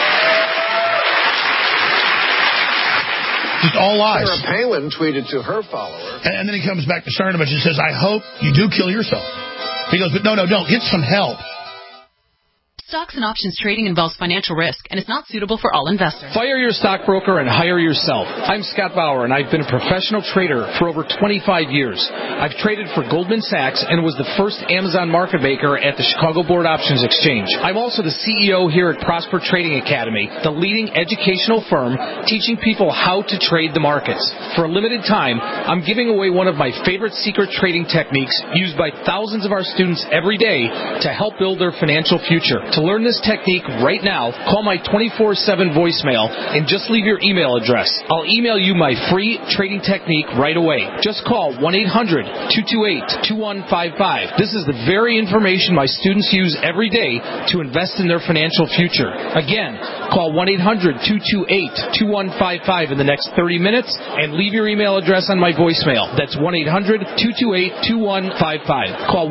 Just all lies. Sarah Palin tweeted to her follower. And then he comes back to Cernovich and says, I hope you do kill yourself. He goes, but no, don't. Get some help. Stocks and options trading involves financial risk and is not suitable for all investors. Fire your stockbroker and hire yourself. I'm Scott Bauer, and I've been a professional trader for over 25 years. I've traded for Goldman Sachs and was the first Amazon market maker at the Chicago Board Options Exchange. I'm also the CEO here at Prosper Trading Academy, the leading educational firm teaching people how to trade the markets. For a limited time, I'm giving away one of my favorite secret trading techniques used by thousands of our students every day to help build their financial future. To learn this technique right now, call my 24/7 voicemail and just leave your email address. I'll email you my free trading technique right away. Just call 1-800-228-2155. This is the very information my students use every day to invest in their financial future. Again, call 1-800-228-2155 in the next 30 minutes and leave your email address on my voicemail. That's 1-800-228-2155. Call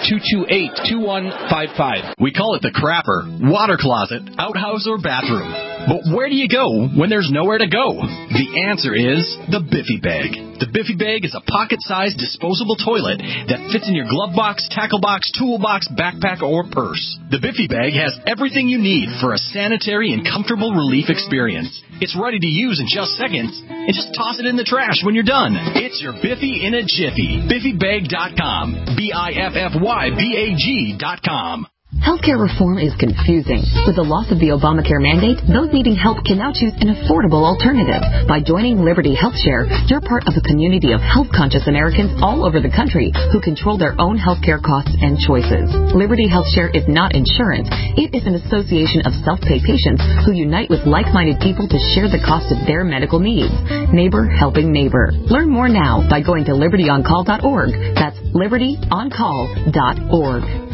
1-800-228-2155. We call it the crapper, water closet, outhouse, or bathroom. But where do you go when there's nowhere to go? The answer is the Biffy Bag. The Biffy Bag is a pocket-sized disposable toilet that fits in your glove box, tackle box, toolbox, backpack, or purse. The Biffy Bag has everything you need for a sanitary and comfortable relief experience. It's ready to use in just seconds, and just toss it in the trash when you're done. It's your Biffy in a jiffy. BiffyBag.com. BiffyBag.com. Healthcare reform is confusing. With the loss of the Obamacare mandate, those needing help can now choose an affordable alternative. By joining Liberty HealthShare, you're part of a community of health-conscious Americans all over the country who control their own healthcare costs and choices. Liberty HealthShare is not insurance. It is an association of self-pay patients who unite with like-minded people to share the cost of their medical needs. Neighbor helping neighbor. Learn more now by going to libertyoncall.org. That's libertyoncall.org.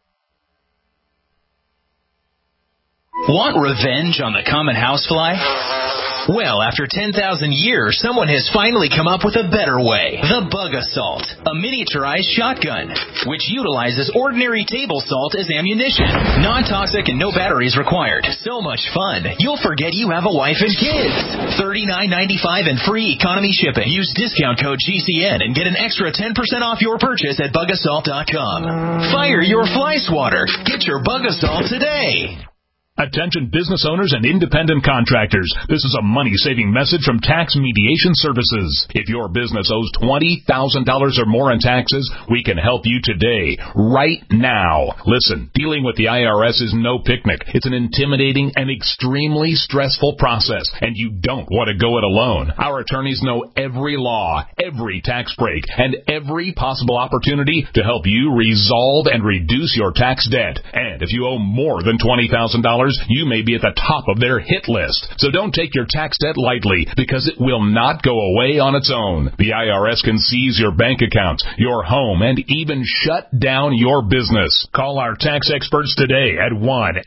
Want revenge on the common housefly? Well, after 10,000 years, someone has finally come up with a better way. The Bug Assault, a miniaturized shotgun, which utilizes ordinary table salt as ammunition. Non-toxic and no batteries required. So much fun, you'll forget you have a wife and kids. $39.95 and free economy shipping. Use discount code GCN and get an extra 10% off your purchase at bugassault.com. Fire your fly swatter. Get your Bug Assault today. Attention business owners and independent contractors. This is a money-saving message from Tax Mediation Services. If your business owes $20,000 or more in taxes, we can help you today, right now. Listen, dealing with the IRS is no picnic. It's an intimidating and extremely stressful process, and you don't want to go it alone. Our attorneys know every law, every tax break, and every possible opportunity to help you resolve and reduce your tax debt. And if you owe more than $20,000, you may be at the top of their hit list. So don't take your tax debt lightly, because it will not go away on its own. The IRS can seize your bank accounts, your home, and even shut down your business. Call our tax experts today at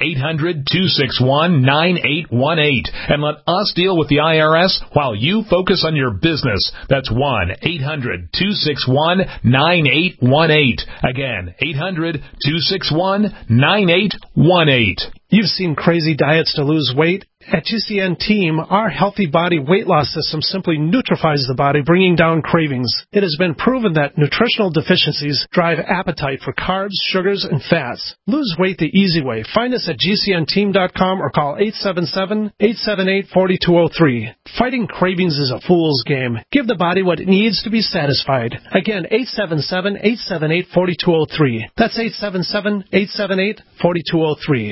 1-800-261-9818 and let us deal with the IRS while you focus on your business. That's 1-800-261-9818. Again, 800-261-9818. You've seen crazy diets to lose weight. At GCN Team, our healthy body weight loss system simply neutralizes the body, bringing down cravings. It has been proven that nutritional deficiencies drive appetite for carbs, sugars, and fats. Lose weight the easy way. Find us at GCNteam.com or call 877-878-4203. Fighting cravings is a fool's game. Give the body what it needs to be satisfied. Again, 877-878-4203. That's 877-878-4203.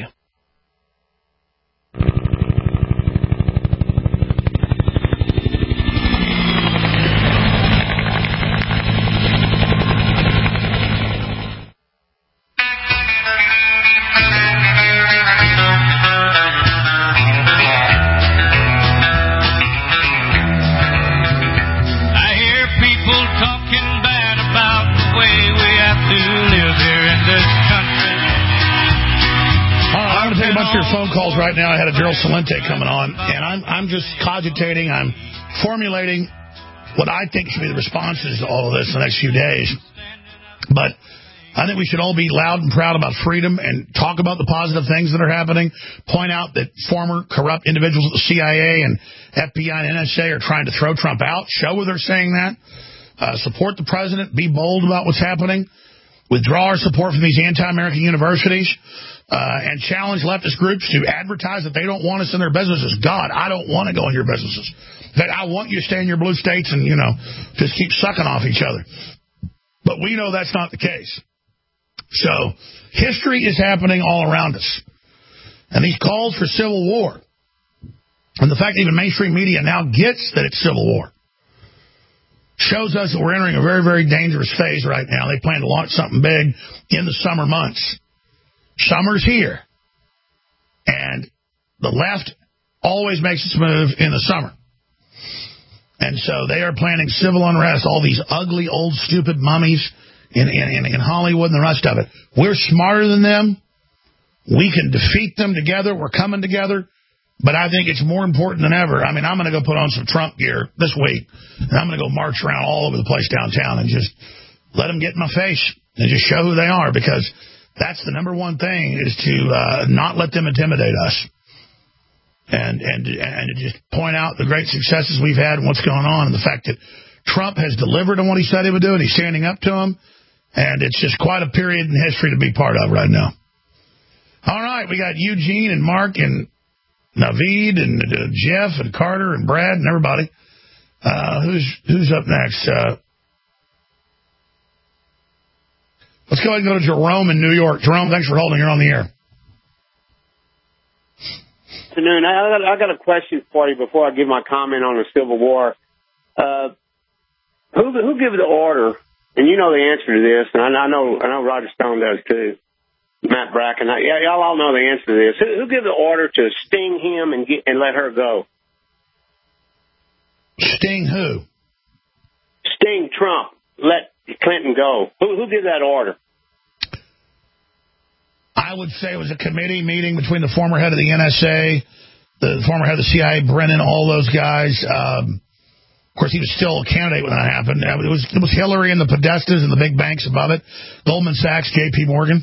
Phone calls right now. I had a Gerald Celente coming on, and I'm just cogitating. I'm formulating what I think should be the responses to all of this in the next few days. But I think we should all be loud and proud about freedom and talk about the positive things that are happening. Point out that former corrupt individuals at the CIA and FBI and NSA are trying to throw Trump out. Show where they're saying that. Support the president. Be bold about what's happening. Withdraw our support from these anti-American universities. And challenge leftist groups to advertise that they don't want us in their businesses. God, I don't want to go in your businesses. That I want you to stay in your blue states and, just keep sucking off each other. But we know that's not the case. So history is happening all around us. And these calls for civil war, and the fact that even mainstream media now gets that it's civil war, shows us that we're entering a very, very dangerous phase right now. They plan to launch something big in the summer months. Summer's here, and the left always makes its move in the summer. And so they are planning civil unrest, all these ugly, old, stupid mummies in Hollywood and the rest of it. We're smarter than them. We can defeat them together. We're coming together. But I think it's more important than ever. I mean, I'm going to go put on some Trump gear this week, and I'm going to go march around all over the place downtown and just let them get in my face and just show who they are, because that's the number one thing, is to not let them intimidate us. and to just point out the great successes we've had and what's going on, and the fact that Trump has delivered on what he said he would do, and he's standing up to him, and it's just quite a period in history to be part of right now. All right, we got Eugene and Mark and Naveed and Jeff and Carter and Brad and everybody. Who's up next? Let's go ahead and go to Jerome in New York. Jerome, thanks for holding. You're on the air. Afternoon. I got a question for you before I give my comment on the Civil War. Who gave the order? And you know the answer to this, and I know Roger Stone does too. Matt Bracken. Y'all all know the answer to this. Who gave the order to sting him and let her go? Sting who? Sting Trump. Let Clinton go. Who did that order? I would say it was a committee meeting between the former head of the NSA, the former head of the CIA, Brennan, all those guys. Of course, he was still a candidate when that happened. It was Hillary and the Podestas and the big banks above it. Goldman Sachs, J.P. Morgan.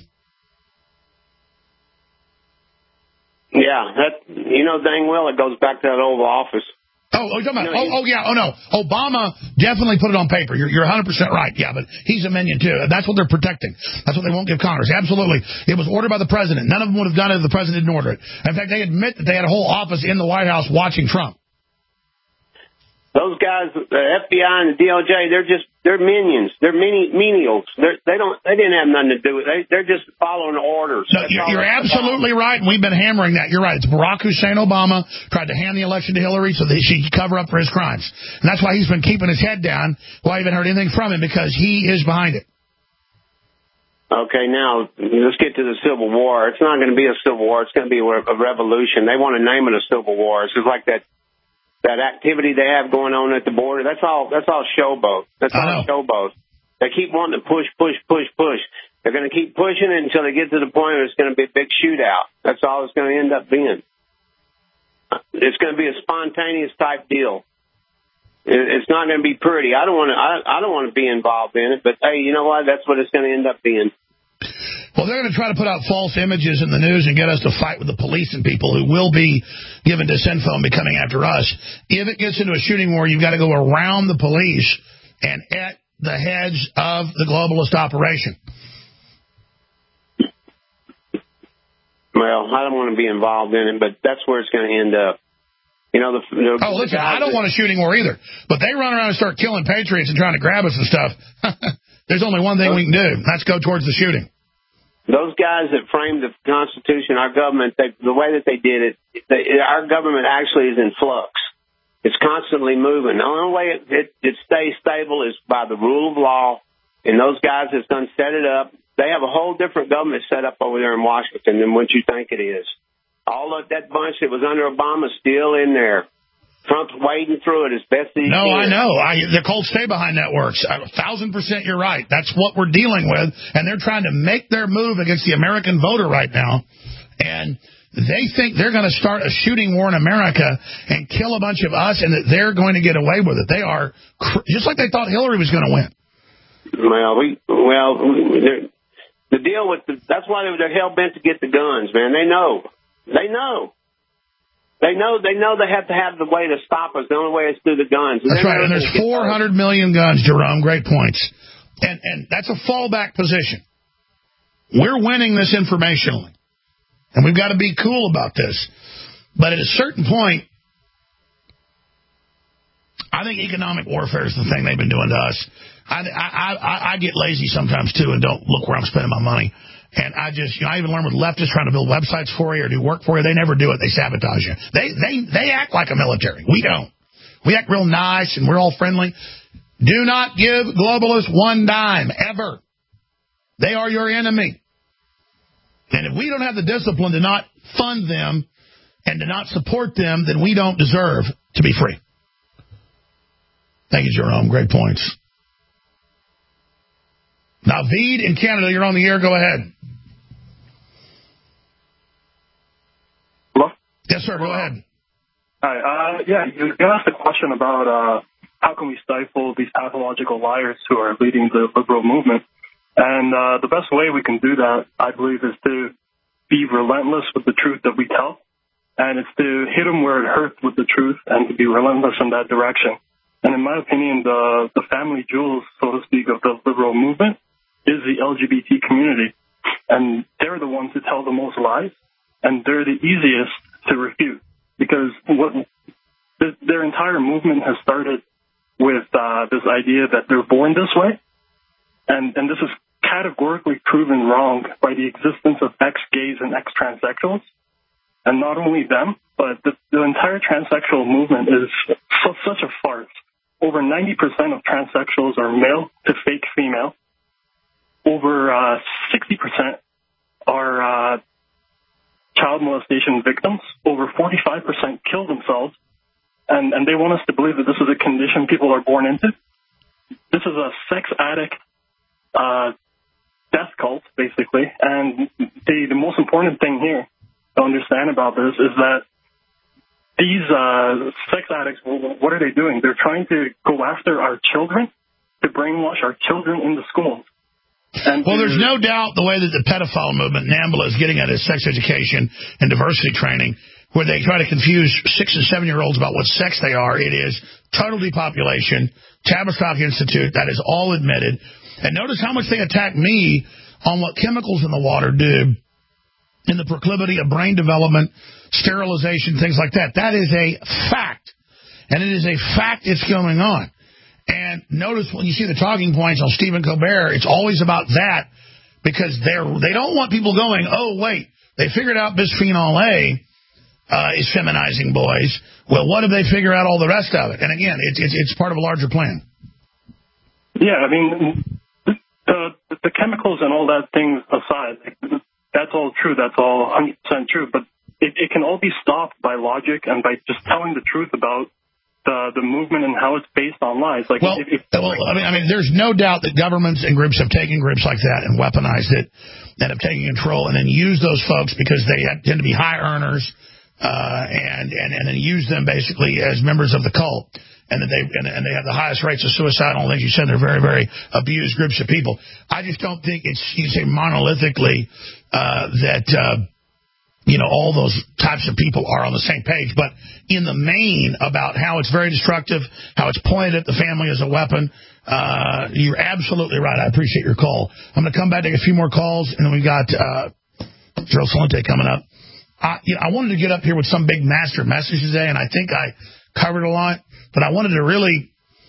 Yeah, dang well it goes back to that Oval Office. Oh, you're talking about, no. Obama definitely put it on paper. You're 100% right. Yeah, but he's a minion, too. That's what they're protecting. That's what they won't give Congress. Absolutely. It was ordered by the president. None of them would have done it if the president didn't order it. In fact, they admit that they had a whole office in the White House watching Trump. Those guys, the FBI and the DOJ, they're minions. They're menials. They didn't have nothing to do with it. They're just following orders. No, you're absolutely right, and we've been hammering that. You're right. It's Barack Hussein Obama tried to hand the election to Hillary so that she could cover up for his crimes. And that's why he's been keeping his head down. Why I haven't heard anything from him, because he is behind it. Okay, now, let's get to the Civil War. It's not going to be a Civil War. It's going to be a revolution. They want to name it a Civil War. It's just like that activity they have going on at the border. That's all showboat. That's all showboat. They keep wanting to push. They're going to keep pushing it until they get to the point where it's going to be a big shootout. That's all it's going to end up being. It's going to be a spontaneous type deal. It's not going to be pretty. I don't want to be involved in it, but hey, you know what? That's what it's going to end up being. Well, they're going to try to put out false images in the news and get us to fight with the police and people who will be given disinfo and be coming after us. If it gets into a shooting war, you've got to go around the police and at the heads of the globalist operation. Well, I don't want to be involved in it, but that's where it's going to end up. Listen, I don't want a shooting war either, but they run around and start killing patriots and trying to grab us and stuff. There's only one thing we can do. That's go towards the shooting. Those guys that framed the Constitution, our government, the way that they did it, our government actually is in flux. It's constantly moving. The only way it stays stable is by the rule of law, and those guys that's done set it up, they have a whole different government set up over there in Washington than what you think it is. All of that bunch that was under Obama is still in there. Trump's wading through it as best he can. No, I know. The cold stay-behind networks, 1,000% you're right. That's what we're dealing with, and they're trying to make their move against the American voter right now, and they think they're going to start a shooting war in America and kill a bunch of us, and that they're going to get away with it. They are, just like they thought Hillary was going to win. The deal with that's why they're hell-bent to get the guns, man. They know. They know they have to have the way to stop us. The only way is through the guns. That's right, and there's 400 million guns, Jerome. Great points. And that's a fallback position. We're winning this informationally, and we've got to be cool about this. But at a certain point, I think economic warfare is the thing they've been doing to us. I get lazy sometimes, too, and don't look where I'm spending my money. And I even learn with leftists trying to build websites for you or do work for you. They never do it. They sabotage you. They act like a military. We don't. We act real nice and we're all friendly. Do not give globalists one dime, ever. They are your enemy. And if we don't have the discipline to not fund them and to not support them, then we don't deserve to be free. Thank you, Jerome. Great points. Naveed in Canada, you're on the air. Go ahead. Hello? Yes, sir. Go ahead. Hi. You asked a question about how can we stifle these pathological liars who are leading the liberal movement. And the best way we can do that, I believe, is to be relentless with the truth that we tell. And it's to hit them where it hurts with the truth and to be relentless in that direction. And in my opinion, the family jewels, so to speak, of the liberal movement is the LGBT community. And they're the ones who tell the most lies, and they're the easiest to refute. Because their entire movement has started with this idea that they're born this way. And this is categorically proven wrong by the existence of ex-gays and ex-transsexuals. And not only them, but the entire transsexual movement is such a farce. Over 90% of transsexuals are male to fake female. Over 60% are child molestation victims. Over 45% kill themselves. And they want us to believe that this is a condition people are born into. This is a sex addict death cult, basically. And the most important thing here to understand about this is that these sex addicts, what are they doing? They're trying to go after our children, to brainwash our children in the schools. Well, there's no doubt the way that the pedophile movement, NAMBLA, is getting at is sex education and diversity training, where they try to confuse 6- and 7-year-olds about what sex they are. It is total depopulation, Tavistock Institute, that is all admitted. And notice how much they attack me on what chemicals in the water do in the proclivity of brain development, sterilization, things like that. That is a fact. And it is a fact it's going on. And notice when you see the talking points on Stephen Colbert, it's always about that, because they don't want people going, oh, wait, they figured out bisphenol A is feminizing boys. Well, what if they figure out all the rest of it? And again, it's part of a larger plan. Yeah, I mean, the chemicals and all that thing aside, that's all true. That's all 100% true. But it can all be stopped by logic and by just telling the truth about the movement and how it's based on lies. Like, I mean, there's no doubt that governments and groups have taken groups like that and weaponized it and have taken control and then used those folks because they tend to be high earners and then use them basically as members of the cult. And that they have the highest rates of suicide and all the things you said. They're very, very abused groups of people. I just don't think it's, you say monolithically, that all those types of people are on the same page. But in the main, about how it's very destructive, how it's pointed at the family as a weapon, you're absolutely right. I appreciate your call. I'm going to come back, take a few more calls, and then we got Gerald Celente coming up. I wanted to get up here with some big master message today, and I think I covered a lot. But I wanted to really,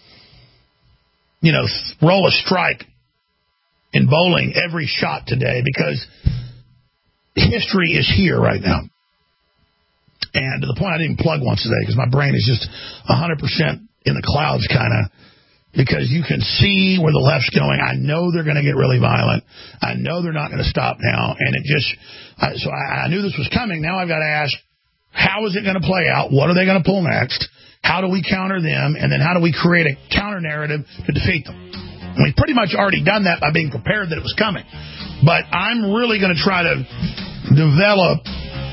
roll a strike in bowling every shot today, because history is here right now. And to the point I didn't plug once today because my brain is just 100% in the clouds kind of, because you can see where the left's going. I know they're going to get really violent. I know they're not going to stop now. And so I knew this was coming. Now I've got to ask, how is it going to play out? What are they going to pull next? How do we counter them? And then how do we create a counter narrative to defeat them? And we've pretty much already done that by being prepared that it was coming. But I'm really going to try to develop,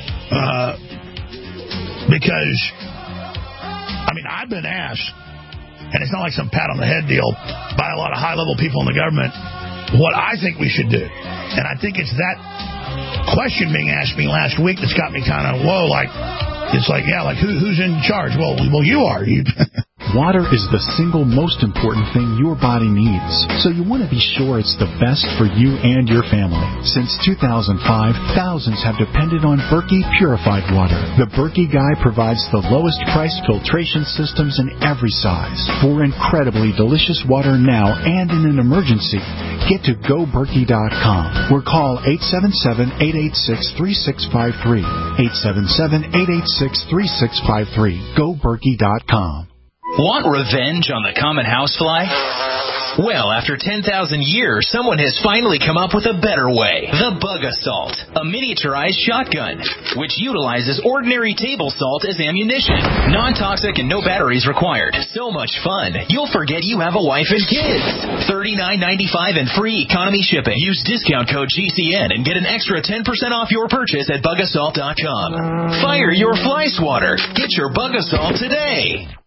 because, I've been asked, and it's not like some pat on the head deal, by a lot of high-level people in the government, what I think we should do. And I think it's that question being asked me last week that's got me kind of, whoa, it's like, yeah, who's in charge? Well, you are. Water is the single most important thing your body needs, so you want to be sure it's the best for you and your family. Since 2005, thousands have depended on Berkey purified water. The Berkey Guy provides the lowest price filtration systems in every size. For incredibly delicious water now and in an emergency, get to GoBerkey.com or call 877-886-3653. 877-886-3653. GoBerkey.com. Want revenge on the common housefly? Well, after 10,000 years, someone has finally come up with a better way. The Bug Assault, a miniaturized shotgun, which utilizes ordinary table salt as ammunition. Non-toxic and no batteries required. So much fun, you'll forget you have a wife and kids. $39.95 and free economy shipping. Use discount code GCN and get an extra 10% off your purchase at BugAssault.com. Fire your fly swatter. Get your Bug Assault today.